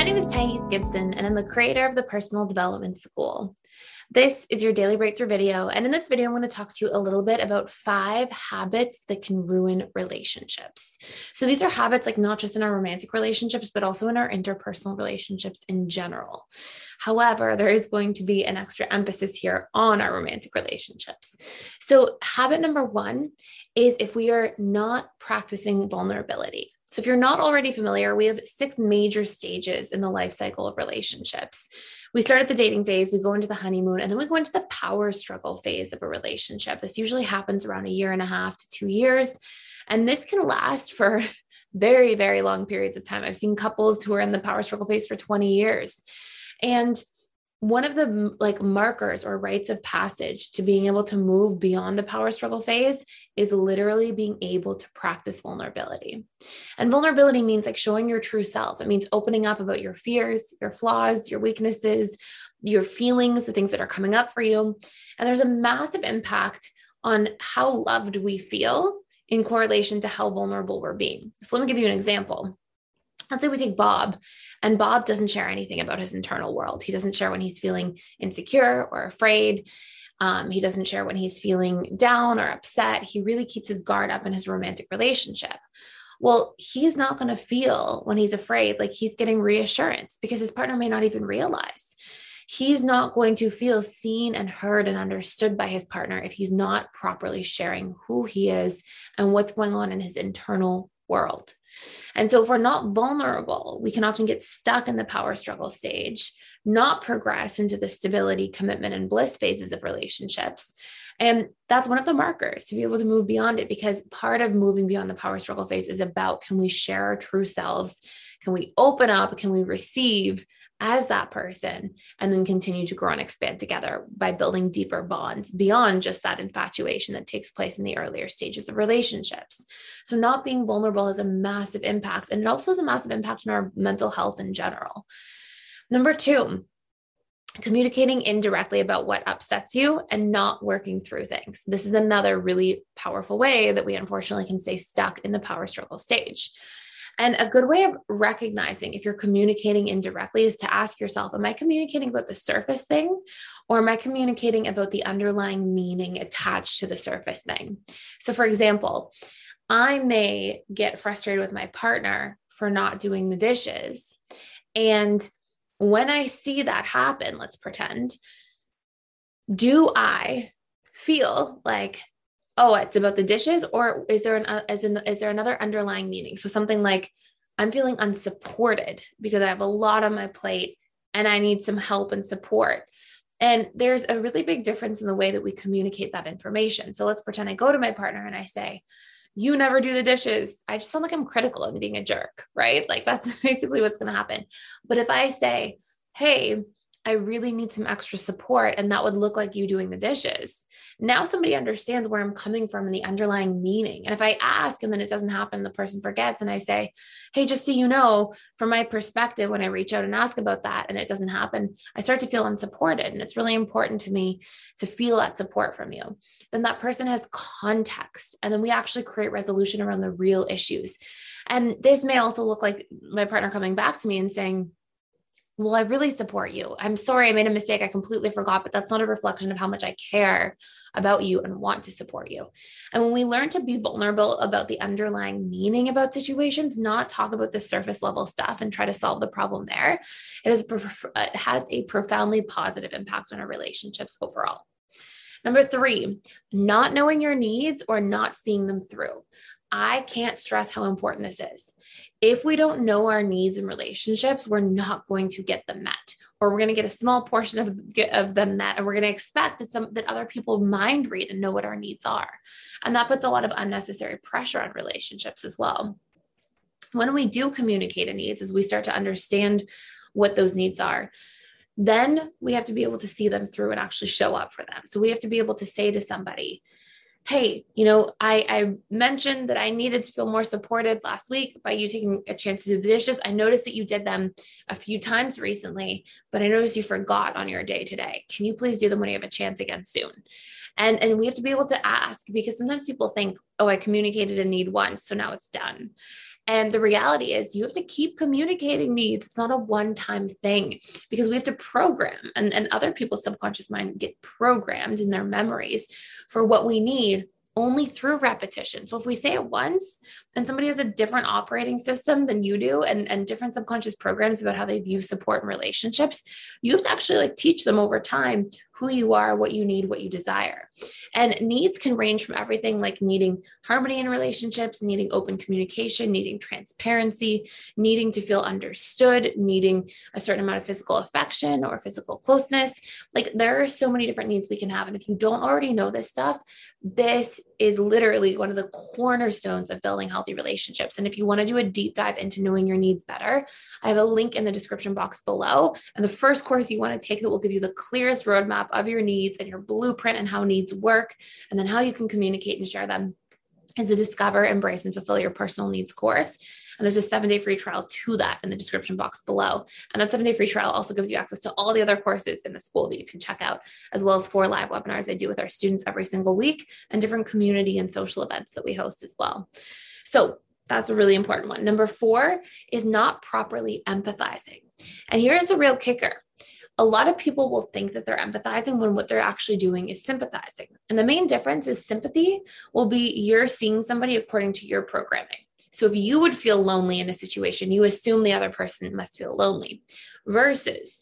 name is Thais Gibson, and I'm the creator of the Personal Development School. This is your daily breakthrough video. And in this video, I'm going to talk to you a little bit about 5 habits that can ruin relationships. So these are habits like not just in our romantic relationships, but also in our interpersonal relationships in general. However, there is going to be an extra emphasis here on our romantic relationships. So habit number 1 is if we are not practicing vulnerability. So if you're not already familiar, we have 6 major stages in the life cycle of relationships. We start at the dating phase, we go into the honeymoon, and then we go into the power struggle phase of a relationship. This usually happens around 1.5 to 2 years. And this can last for very, very long periods of time. I've seen couples who are in the power struggle phase for 20 years. And one of the markers or rites of passage to being able to move beyond the power struggle phase is literally being able to practice vulnerability. And vulnerability means showing your true self. It means opening up about your fears, your flaws, your weaknesses, your feelings, the things that are coming up for you. And there's a massive impact on how loved we feel in correlation to how vulnerable we're being. So let me give you an example. Let's say we take Bob, and Bob doesn't share anything about his internal world. He doesn't share when he's feeling insecure or afraid. He doesn't share when he's feeling down or upset. He really keeps his guard up in his romantic relationship. Well, he's not going to feel when he's afraid like he's getting reassurance because his partner may not even realize. He's not going to feel seen and heard and understood by his partner if he's not properly sharing who he is and what's going on in his internal world. And so if we're not vulnerable, we can often get stuck in the power struggle stage, not progress into the stability, commitment, and bliss phases of relationships. And that's one of the markers to be able to move beyond it, because part of moving beyond the power struggle phase is about, can we share our true selves? Can we open up? Can we receive as that person and then continue to grow and expand together by building deeper bonds beyond just that infatuation that takes place in the earlier stages of relationships? So not being vulnerable has a massive impact, and it also has a massive impact on our mental health in general. Number 2, communicating indirectly about what upsets you and not working through things. This is another really powerful way that we unfortunately can stay stuck in the power struggle stage. And a good way of recognizing if you're communicating indirectly is to ask yourself, am I communicating about the surface thing, or am I communicating about the underlying meaning attached to the surface thing? So for example, I may get frustrated with my partner for not doing the dishes. And when I see that happen, let's pretend, do I feel like, oh, it's about the dishes, or is there another underlying meaning? So something like, I'm feeling unsupported because I have a lot on my plate and I need some help and support. And there's a really big difference in the way that we communicate that information. So let's pretend I go to my partner and I say, you never do the dishes. I just sound like I'm critical and being a jerk, right? That's basically what's going to happen. But if I say, hey, I really need some extra support, and that would look like you doing the dishes, now somebody understands where I'm coming from and the underlying meaning. And if I ask and then it doesn't happen, the person forgets, and I say, hey, just so you know, from my perspective, when I reach out and ask about that and it doesn't happen, I start to feel unsupported. And it's really important to me to feel that support from you. Then that person has context. And then we actually create resolution around the real issues. And this may also look like my partner coming back to me and saying, well, I really support you. I'm sorry, I made a mistake. I completely forgot, but that's not a reflection of how much I care about you and want to support you. And when we learn to be vulnerable about the underlying meaning about situations, not talk about the surface level stuff and try to solve the problem there, it has a profoundly positive impact on our relationships overall. Number 3, not knowing your needs or not seeing them through. I can't stress how important this is. If we don't know our needs in relationships, we're not going to get them met, or we're going to get a small portion of them met, and we're going to expect that other people mind read and know what our needs are. And that puts a lot of unnecessary pressure on relationships as well. When we do communicate needs, as we start to understand what those needs are, then we have to be able to see them through and actually show up for them. So we have to be able to say to somebody, hey, I mentioned that I needed to feel more supported last week by you taking a chance to do the dishes. I noticed that you did them a few times recently, but I noticed you forgot on your day today. Can you please do them when you have a chance again soon? And we have to be able to ask, because sometimes people think, oh, I communicated a need once, so now it's done. And the reality is you have to keep communicating needs. It's not a one-time thing because we have to program and other people's subconscious mind get programmed in their memories for what we need only through repetition. So if we say it once and somebody has a different operating system than you do and different subconscious programs about how they view support and relationships, you have to actually like teach them over time who you are, what you need, what you desire. And needs can range from everything like needing harmony in relationships, needing open communication, needing transparency, needing to feel understood, needing a certain amount of physical affection or physical closeness. Like there are so many different needs we can have. And if you don't already know this stuff, this is literally one of the cornerstones of building healthy relationships. And if you want to do a deep dive into knowing your needs better, I have a link in the description box below. And the first course you want to take that will give you the clearest roadmap of your needs and your blueprint and how needs work, and then how you can communicate and share them, is the Discover, Embrace, and Fulfill Your Personal Needs course. And there's a 7-day free trial to that in the description box below. And that 7-day free trial also gives you access to all the other courses in the school that you can check out, as well as 4 live webinars I do with our students every single week and different community and social events that we host as well. So that's a really important one. Number 4 is not properly empathizing. And here's the real kicker. A lot of people will think that they're empathizing when what they're actually doing is sympathizing. And the main difference is sympathy will be you're seeing somebody according to your programming. So if you would feel lonely in a situation, you assume the other person must feel lonely. Versus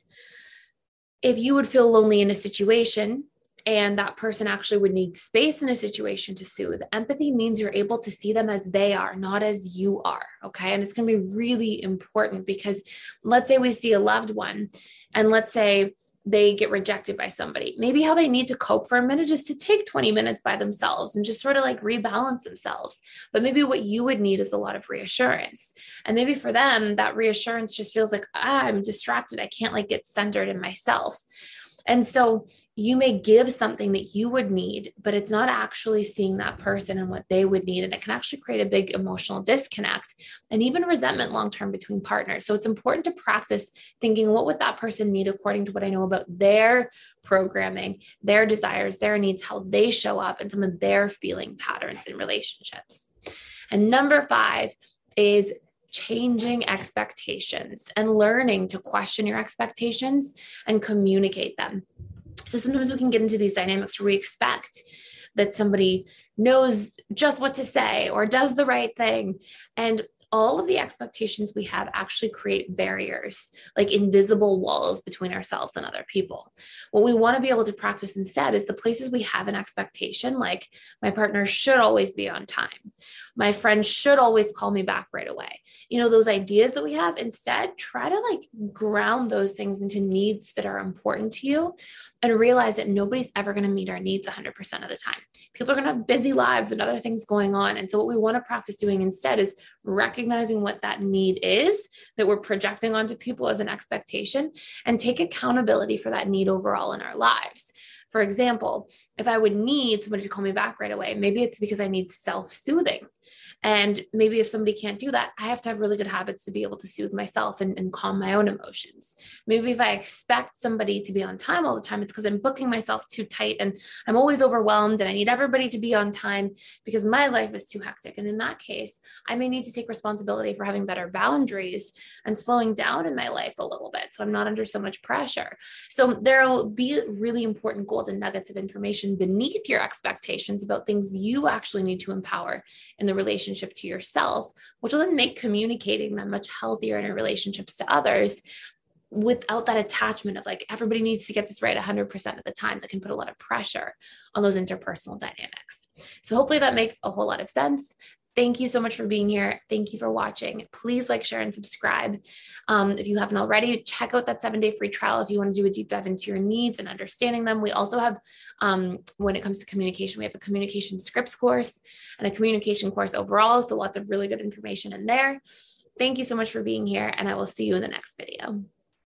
if you would feel lonely in a situation and that person actually would need space in a situation to soothe. Empathy means you're able to see them as they are, not as you are. Okay. And it's going to be really important because let's say we see a loved one and let's say they get rejected by somebody. Maybe how they need to cope for a minute is to take 20 minutes by themselves and just sort of like rebalance themselves. But maybe what you would need is a lot of reassurance. And maybe for them, that reassurance just feels like, I'm distracted. I can't like get centered in myself. And so you may give something that you would need, but it's not actually seeing that person and what they would need. And it can actually create a big emotional disconnect and even resentment long-term between partners. So it's important to practice thinking, what would that person need according to what I know about their programming, their desires, their needs, how they show up, and some of their feeling patterns in relationships. And number 5 is changing expectations and learning to question your expectations and communicate them. So sometimes we can get into these dynamics where we expect that somebody knows just what to say or does the right thing. And all of the expectations we have actually create barriers, like invisible walls between ourselves and other people. What we want to be able to practice instead is the places we have an expectation, like my partner should always be on time. My friend should always call me back right away. You know, those ideas that we have, instead, try to like ground those things into needs that are important to you and realize that nobody's ever going to meet our needs 100% of the time. People are going to have busy lives and other things going on. And so what we want to practice doing instead is recognizing what that need is that we're projecting onto people as an expectation and take accountability for that need overall in our lives. For example, if I would need somebody to call me back right away, maybe it's because I need self-soothing. And maybe if somebody can't do that, I have to have really good habits to be able to soothe myself and calm my own emotions. Maybe if I expect somebody to be on time all the time, it's because I'm booking myself too tight and I'm always overwhelmed and I need everybody to be on time because my life is too hectic. And in that case, I may need to take responsibility for having better boundaries and slowing down in my life a little bit so I'm not under so much pressure. So there'll be really important golden nuggets of information beneath your expectations about things you actually need to empower in the relationship to yourself, which will then make communicating them much healthier in your relationships to others without that attachment of like, everybody needs to get this right 100% of the time. That can put a lot of pressure on those interpersonal dynamics. So hopefully that makes a whole lot of sense. Thank you so much for being here. Thank you for watching. Please like, share, and subscribe. If you haven't already, check out that 7-day free trial if you want to do a deep dive into your needs and understanding them. We also have, when it comes to communication, we have a communication scripts course and a communication course overall. So lots of really good information in there. Thank you so much for being here, and I will see you in the next video.